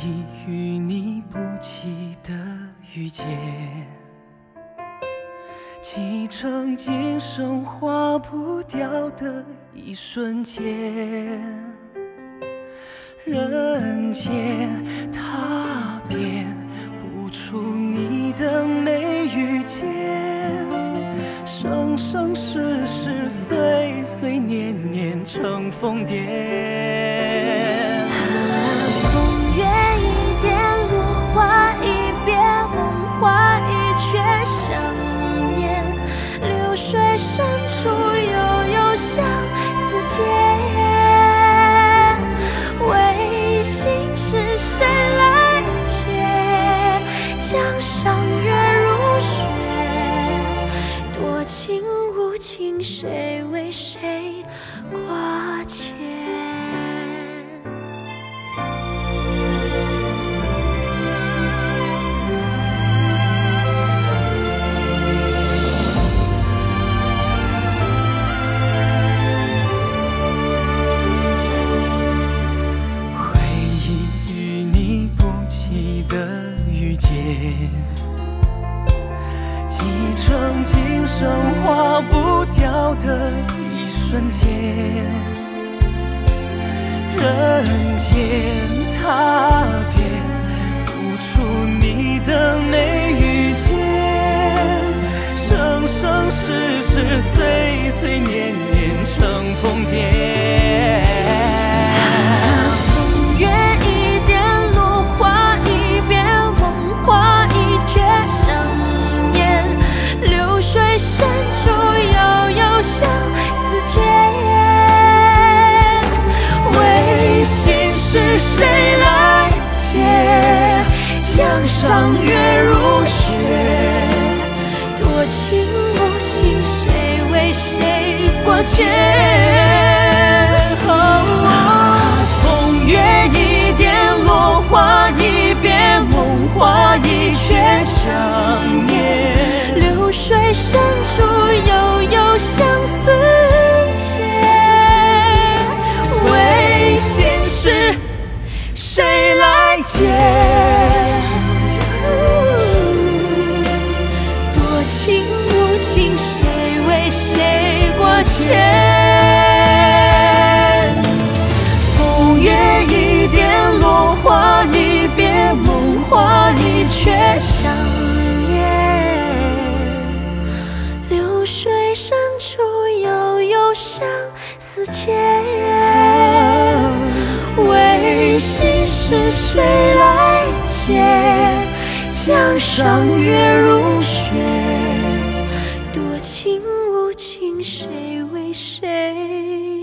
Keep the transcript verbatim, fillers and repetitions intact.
忆与你不期的遇见，几成今生化不掉的一瞬间。人间踏遍不出你的眉宇间，生生世世岁岁年年成疯癫。 风月一点，落花一别，梦话一却相念。流水深处悠悠相思间。为心事谁来解？江上月如雪，多情无情，谁为谁挂牵？ 几成今生化不掉的一瞬间，人间踏遍不出你的眉宇间，生生世世岁岁年年成疯癫。 风月一点，落花一别，梦话一却相念。流水深处悠悠相思间。为心事谁来解？江上月如雪，多情无情，谁为谁挂牵？风月一点，落花一别，梦话一却相念。流水深处悠悠相思间。为心事谁来解？多情无情，谁为谁挂牵？风月一点，落花一别，梦话一却相念。流水深处悠悠相思间。为心事谁来解？江上月如雪，多情无情，谁为谁